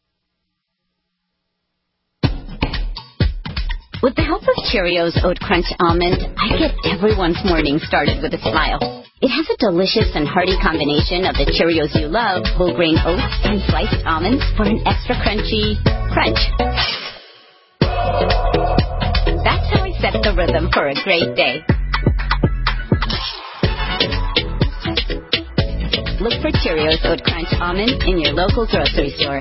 With the help of Cheerios Oat Crunch Almond, I get everyone's morning started with a smile. It has a delicious and hearty combination of the Cheerios you love, whole grain oats, and sliced almonds for an extra crunchy crunch. That's how I set the rhythm for a great day. Look for Cheerios Oat Crunch Almond in your local grocery store.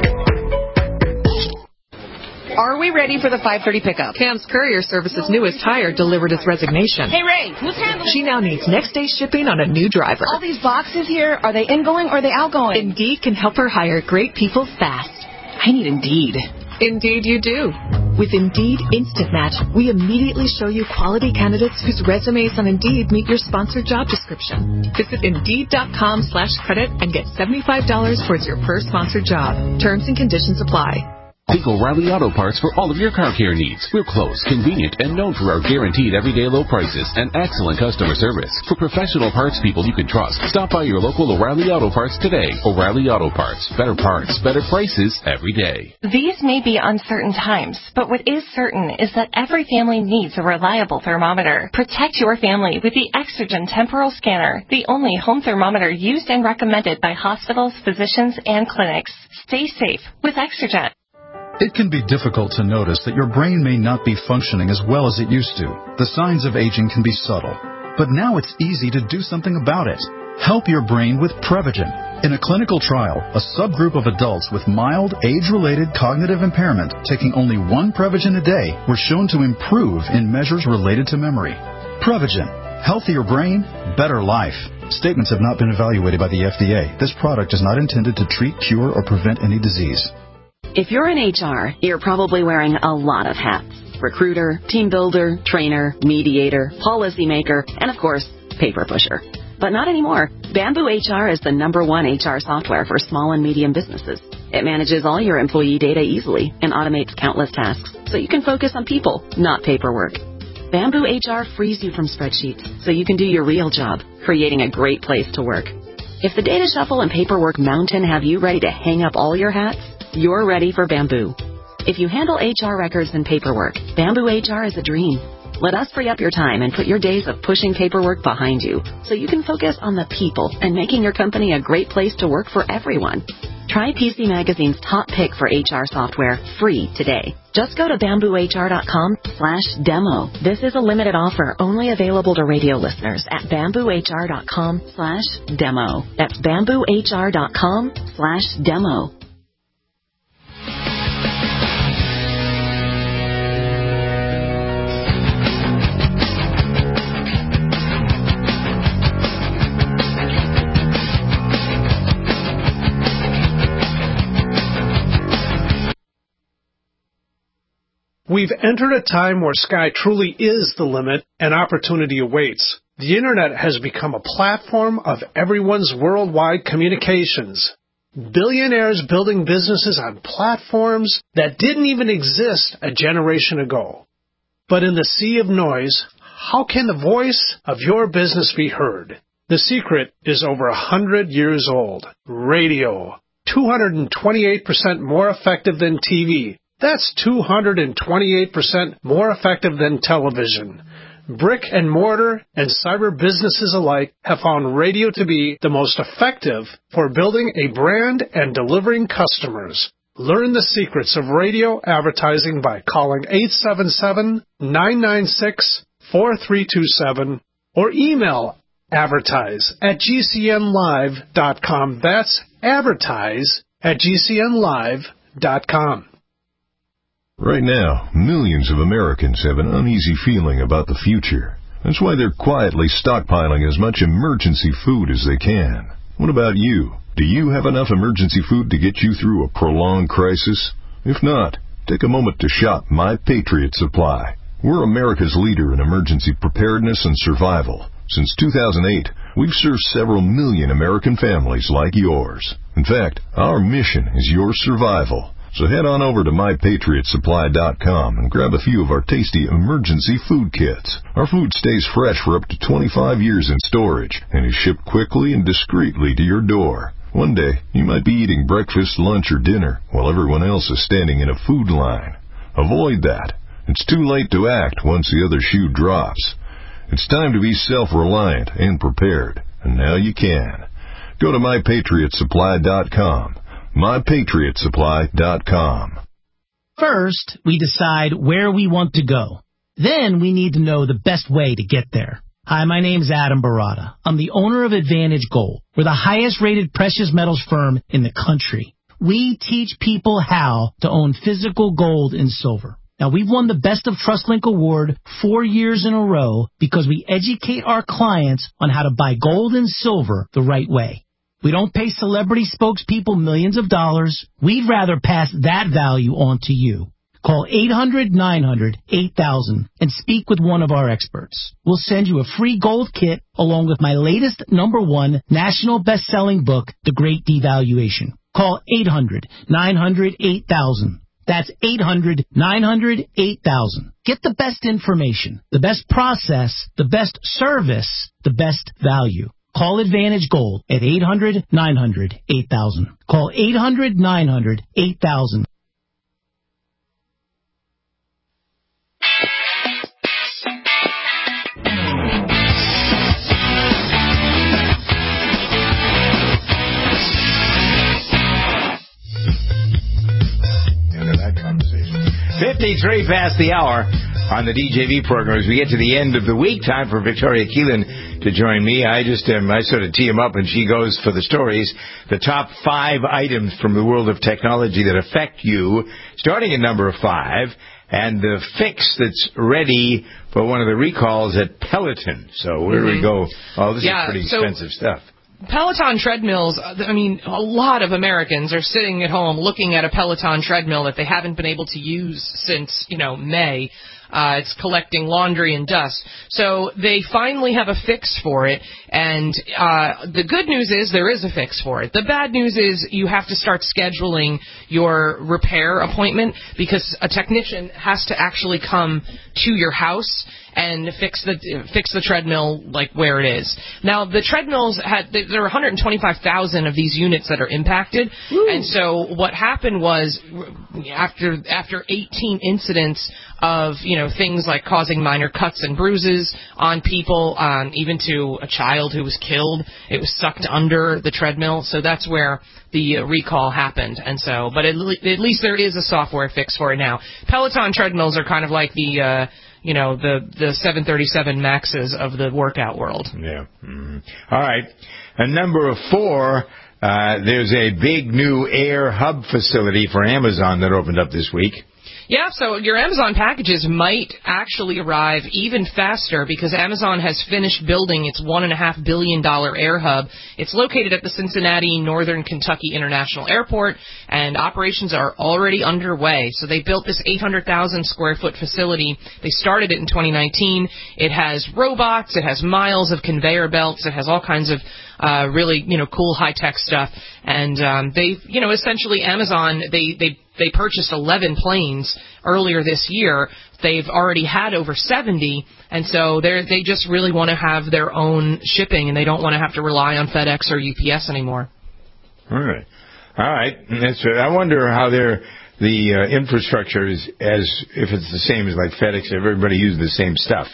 Are we ready for the five thirty pickup? Cam's Courier Service's newest hire delivered his resignation. Hey, Ray, who's handling? She now needs next day shipping on a new driver. All these boxes here, are they ingoing or are they outgoing? Indeed can help her hire great people fast. I need Indeed. Indeed you do. With Indeed Instant Match, we immediately show you quality candidates whose resumes on Indeed meet your sponsored job description. Visit Indeed.com slash credit and get seventy-five dollars towards your first sponsored job. Terms and conditions apply. Think O'Reilly Auto Parts for all of your car care needs. We're close, convenient, and known for our guaranteed everyday low prices and excellent customer service. For professional parts people you can trust, stop by your local O'Reilly Auto Parts today. O'Reilly Auto Parts. Better parts, better prices every day. These may be uncertain times, but what is certain is that every family needs a reliable thermometer. Protect your family with the Exergen Temporal Scanner, the only home thermometer used and recommended by hospitals, physicians, and clinics. Stay safe with Exergen. It can be difficult to notice that your brain may not be functioning as well as it used to. The signs of aging can be subtle, but now it's easy to do something about it. Help your brain with Prevagen. In a clinical trial, a subgroup of adults with mild, age-related cognitive impairment taking only one Prevagen a day were shown to improve in measures related to memory. Prevagen. Healthier brain, better life. Statements have not been evaluated by the F D A. This product is not intended to treat, cure, or prevent any disease. If you're in H R, you're probably wearing a lot of hats. Recruiter, team builder, trainer, mediator, policymaker, and of course, paper pusher. But not anymore. Bamboo H R is the number one H R software for small and medium businesses. It manages all your employee data easily and automates countless tasks, so you can focus on people, not paperwork. Bamboo H R frees you from spreadsheets, so you can do your real job, creating a great place to work. If the data shuffle and paperwork mountain have you ready to hang up all your hats, you're ready for Bamboo. If you handle H R records and paperwork, Bamboo H R is a dream. Let us free up your time and put your days of pushing paperwork behind you so you can focus on the people and making your company a great place to work for everyone. Try P C Magazine's top pick for H R software free today. Just go to bamboo h r dot com slash demo. This is a limited offer only available to radio listeners at bamboo h r dot com slash demo. That's bamboo h r dot com slash demo. We've entered a time where sky truly is the limit and opportunity awaits. The Internet has become a platform of everyone's worldwide communications. Billionaires building businesses on platforms that didn't even exist a generation ago. But in the sea of noise, how can the voice of your business be heard? The secret is over a hundred years old. Radio. two hundred twenty-eight percent more effective than T V. That's two hundred twenty-eight percent more effective than television. Brick and mortar and cyber businesses alike have found radio to be the most effective for building a brand and delivering customers. Learn the secrets of radio advertising by calling eight seven seven, nine nine six, four three two seven or email advertise at g c n live dot com. That's advertise at g c n live dot com. Right now, millions of Americans have an uneasy feeling about the future. That's why they're quietly stockpiling as much emergency food as they can. What about you? Do you have enough emergency food to get you through a prolonged crisis? If not, take a moment to shop My Patriot Supply. We're America's leader in emergency preparedness and survival. Since two thousand eight, we've served several million American families like yours. In fact, our mission is your survival. So head on over to my patriot supply dot com and grab a few of our tasty emergency food kits. Our food stays fresh for up to twenty-five years in storage and is shipped quickly and discreetly to your door. One day, you might be eating breakfast, lunch, or dinner while everyone else is standing in a food line. Avoid that. It's too late to act once the other shoe drops. It's time to be self-reliant and prepared, and now you can. Go to my patriot supply dot com. my patriot supply dot com. First, we decide where we want to go. Then we need to know the best way to get there. Hi, my name's Adam Barata. I'm the owner of Advantage Gold. We're the highest-rated precious metals firm in the country. We teach people how to own physical gold and silver. Now, we've won the Best of TrustLink Award four years in a row because we educate our clients on how to buy gold and silver the right way. We don't pay celebrity spokespeople millions of dollars. We'd rather pass that value on to you. Call eight hundred, nine hundred, eight thousand and speak with one of our experts. We'll send you a free gold kit along with my latest number one national best-selling book, The Great Devaluation. Call eight hundred, nine hundred, eight thousand. That's eight hundred, nine hundred, eight thousand. Get the best information, the best process, the best service, the best value. Call Advantage Gold at eight hundred, nine hundred, eight thousand. Call eight hundred, nine hundred, eight thousand. fifty-three past the hour on the D J V program. As we get to the end of the week, time for Victoria Keelan to join me. I just um, I sort of tee him up, and she goes for the stories. The top five items from the world of technology that affect you, starting at number five, and the fix that's ready for one of the recalls at Peloton. So where mm-hmm. do we go? Oh, this yeah, is pretty so- expensive stuff. Peloton treadmills, I mean, a lot of Americans are sitting at home looking at a Peloton treadmill that they haven't been able to use since, you know, May. Uh, it's collecting laundry and dust. So they finally have a fix for it, and uh, the good news is there is a fix for it. The bad news is you have to start scheduling your repair appointment because a technician has to actually come to your house and fix the fix the treadmill like where it is. Now the treadmills had there are one hundred twenty-five thousand of these units that are impacted, Woo. And so what happened was after after eighteen incidents of you know things like causing minor cuts and bruises on people, um, even to a child who was killed, it was sucked under the treadmill. So that's where the uh, recall happened. And so, but at, le- at least there is a software fix for it now. Peloton treadmills are kind of like the uh, you know, the, the seven thirty-seven Maxes of the workout world. Yeah. Mm-hmm. All right. And number four, uh, there's a big new Air Hub facility for Amazon that opened up this week. Yeah, so your Amazon packages might actually arrive even faster because Amazon has finished building its one point five billion dollars Air Hub. It's located at the Cincinnati Northern Kentucky International Airport, and operations are already underway. So they built this eight hundred thousand square foot facility. They started it in twenty nineteen. It has robots. It has miles of conveyor belts. It has all kinds of uh, really, you know, cool high-tech stuff. And um, they, you know, essentially Amazon, they, they They purchased eleven planes earlier this year. They've already had over seventy, and so they they just really want to have their own shipping, and they don't want to have to rely on FedEx or U P S anymore. All right. All right. That's, I wonder how their the uh, infrastructure is, as if it's the same as like FedEx, everybody uses the same stuff.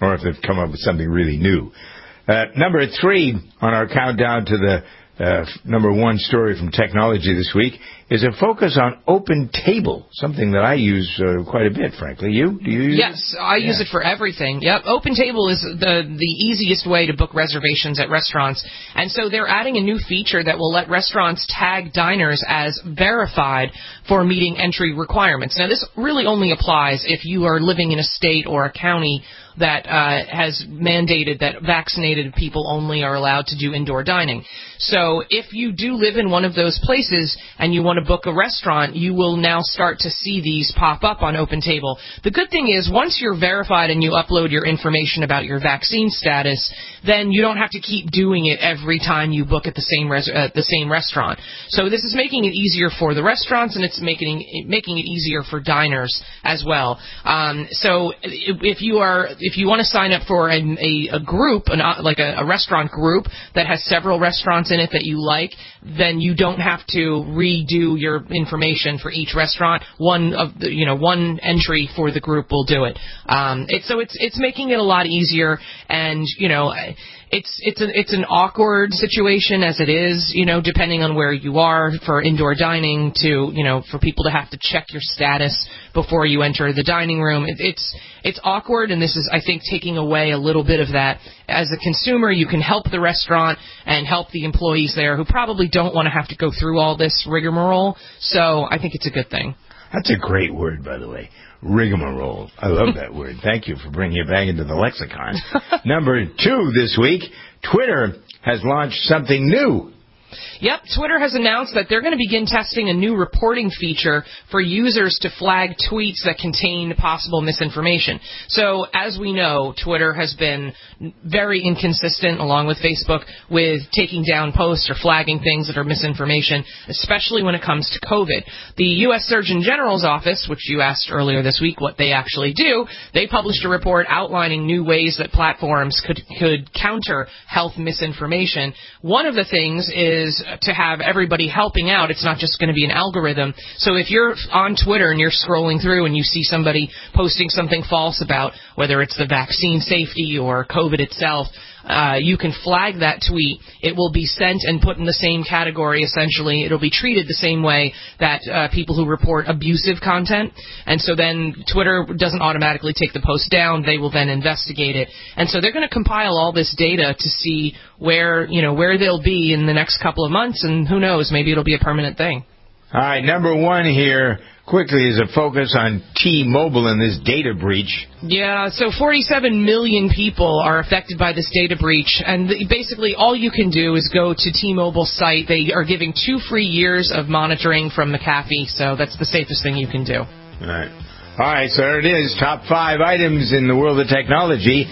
or if they've come up with something really new. Uh, number three on our countdown to the uh, number one story from technology this week is a focus on Open Table, something that I use uh, quite a bit, frankly. You? Do you use yes, it? I yeah. use it for everything. Yep, Open Table is the, the easiest way to book reservations at restaurants. And so they're adding a new feature that will let restaurants tag diners as verified for meeting entry requirements. Now, this really only applies if you are living in a state or a county that uh, has mandated that vaccinated people only are allowed to do indoor dining. So if you do live in one of those places and you want to book a restaurant, you will now start to see these pop up on Open Table. The good thing is once you're verified and you upload your information about your vaccine status, then you don't have to keep doing it every time you book at the same res- at the same restaurant. So this is making it easier for the restaurants, and it's making it, making it easier for diners as well. Um, so if you are if you want to sign up for a, a, a group, an, like a, a restaurant group that has several restaurants in it that you like, then you don't have to redo your information for each restaurant. One of the, you know, one entry for the group will do it. Um, it's so it's it's making it a lot easier, and you know. It's it's a, it's an awkward situation as it is, you know, depending on where you are for indoor dining to, you know, for people to have to check your status before you enter the dining room. It, it's it's awkward, and this is, I think, taking away a little bit of that. As a consumer, you can help the restaurant and help the employees there who probably don't want to have to go through all this rigmarole. So I think it's a good thing. That's a great word, by the way. Rigmarole. I love that word. Thank you for bringing it back into the lexicon. Number two this week, Twitter has launched something new. Yep, Twitter has announced that they're going to begin testing a new reporting feature for users to flag tweets that contain possible misinformation. So, as we know, Twitter has been very inconsistent, along with Facebook, with taking down posts or flagging things that are misinformation, especially when it comes to COVID. The U S Surgeon General's office, which you asked earlier this week what they actually do, they published a report outlining new ways that platforms could, could counter health misinformation. One of the things is to have everybody helping out. It's not just going to be an algorithm. So if you're on Twitter and you're scrolling through and you see somebody posting something false about whether it's the vaccine safety or COVID itself, uh, you can flag that tweet. It will be sent and put in the same category, essentially. It'll be treated the same way that uh, people who report abusive content. And so then Twitter doesn't automatically take the post down. They will then investigate it. And so they're going to compile all this data to see where, you know, where they'll be in the next couple of months. And who knows, maybe it'll be a permanent thing. All right, number one here, quickly, is a focus on T-Mobile and this data breach. Yeah, so forty-seven million people are affected by this data breach, and basically all you can do is go to T-Mobile's site. They are giving two free years of monitoring from McAfee, so that's the safest thing you can do. All right. All right, so there it is, top five items in the world of technology.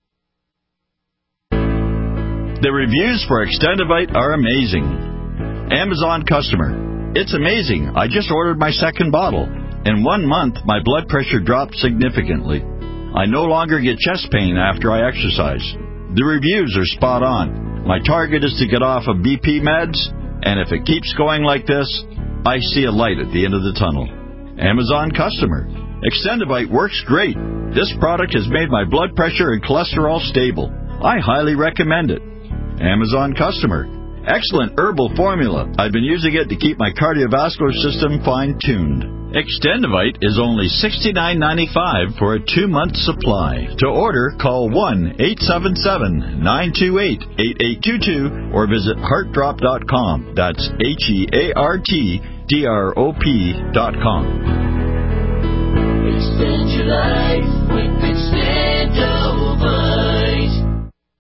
The reviews for Extendivite are amazing. Amazon customer. It's amazing. I just ordered my second bottle. In one month, my blood pressure dropped significantly. I no longer get chest pain after I exercise. The reviews are spot on. My target is to get off of B P meds, and if it keeps going like this, I see a light at the end of the tunnel. Amazon customer. Extendivite works great. This product has made my blood pressure and cholesterol stable. I highly recommend it. Amazon customer. Excellent herbal formula. I've been using it to keep my cardiovascular system fine-tuned. Extendivite is only sixty-nine ninety-five for a two-month supply. To order, call one eight seven seven, nine two eight, eight eight two two or visit heart drop dot com. That's H E A R T D R O P dot com. Extend your life with